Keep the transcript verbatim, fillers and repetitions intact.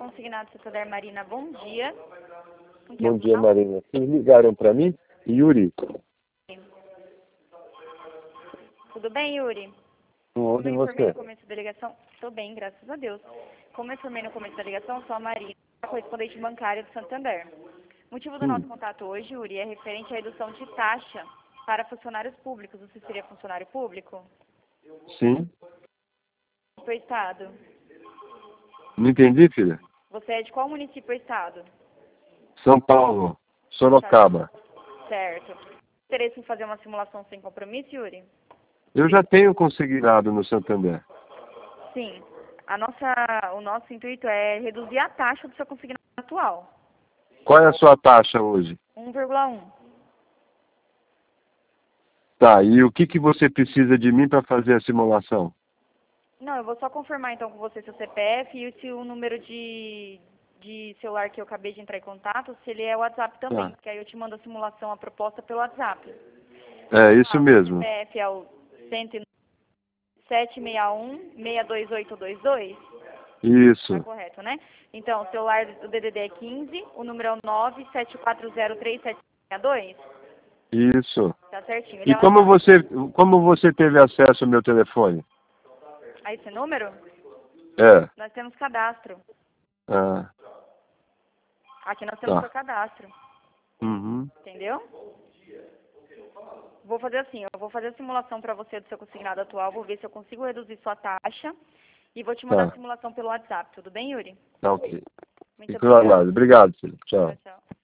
Consignado Santander Marina, bom dia. Bom dia, Marina. Vocês ligaram para mim? Yuri. Tudo bem, Yuri? Onde Como eu informei você? no começo da ligação, estou bem, graças a Deus. Como eu informei no começo da ligação, sou a Marina, correspondente bancária do Santander. O motivo do Sim. nosso contato hoje, Yuri, é referente à redução de taxa para funcionários públicos. Você seria funcionário público? Sim. Do estado. Não entendi, filha? Você é de qual município ou estado? São Paulo. Sorocaba. Certo. Interesse em fazer uma simulação sem compromisso, Yuri? Eu já tenho consignado no Santander. Sim. A nossa, o nosso intuito é reduzir a taxa do seu consignado atual. Qual é a sua taxa hoje? um vírgula um. Tá, e o que, que você precisa de mim para fazer a simulação? Não, eu vou só confirmar então com você seu C P F e se o número de, de celular que eu acabei de entrar em contato, se ele é WhatsApp também, Tá. porque aí eu te mando a simulação, a proposta pelo WhatsApp. É, isso Ah, o mesmo. C P F é o sete seis um, seis dois oito dois dois? Isso. Tá correto, né? Então, o celular do D D D é quinze, o número é o nove sete quatro zero três sete seis dois? Isso. Tá certinho. Ele E é como WhatsApp. você, como você teve acesso ao meu telefone? A esse número? É. Nós temos cadastro. Ah, Aqui nós temos tá. seu cadastro. Uhum. Entendeu? Vou fazer assim, eu vou fazer a simulação para você do seu consignado atual, vou ver se eu consigo reduzir sua taxa e vou te mandar a Tá. simulação pelo WhatsApp. Tudo bem, Yuri? Tá ok. Muito Fico no obrigada. aguardo. Obrigado, filho. Tchau. Tchau, tchau.